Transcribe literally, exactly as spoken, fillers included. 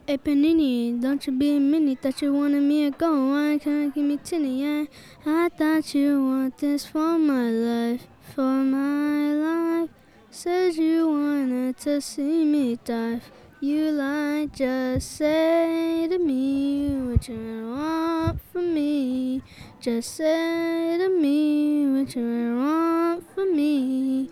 Hey Panini, don't you be a mini, thought you wanted me to go, why can't you give me tinny, yeah? I thought you want this for my life, for my life. Said you wanted to see me dive, you lied, just say to me what you want from me. Just say to me what you want from me.